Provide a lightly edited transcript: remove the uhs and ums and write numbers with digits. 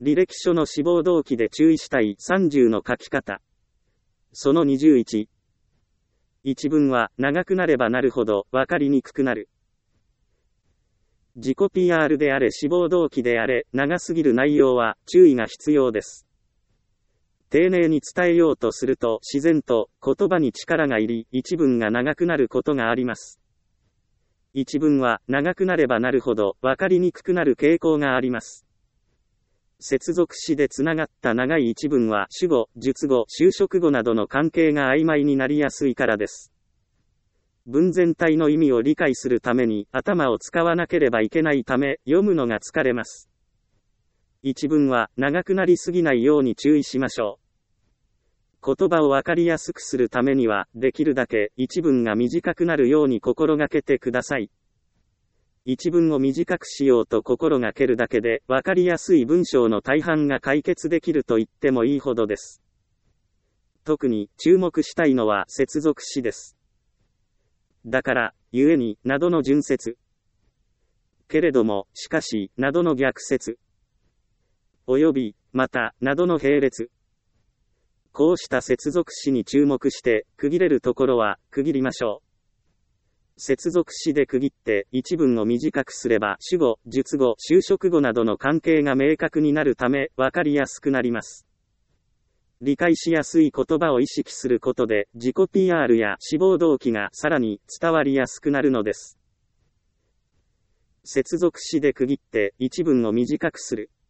履歴書の志望動機で注意したい30の書き方。その21。一文は長くなればなるほど分かりにくくなる。自己 PR であれ志望動機であれ、長すぎる内容は注意が必要です。丁寧に伝えようとすると自然と言葉に力が入り、一文が長くなることがあります。一文は長くなればなるほど分かりにくくなる傾向があります。接続詞でつながった長い一文は主語、述語、修飾語などの関係が曖昧になりやすいからです。文全体の意味を理解するために頭を使わなければいけないため、読むのが疲れます。一文は長くなりすぎないように注意しましょう。言葉をわかりやすくするためには、できるだけ一文が短くなるように心がけてください。一文を短くしようと心がけるだけで、わかりやすい文章の大半が解決できると言ってもいいほどです。特に注目したいのは接続詞です。だから、故に、などの順接。けれども、しかし、などの逆接。および、また、などの並列。こうした接続詞に注目して、区切れるところは、区切りましょう。接続詞で区切って一文を短くすれば主語、述語、修飾語などの関係が明確になるため分かりやすくなります。理解しやすい言葉を意識することで自己 PR や志望動機がさらに伝わりやすくなるのです。接続詞で区切って一文を短くする。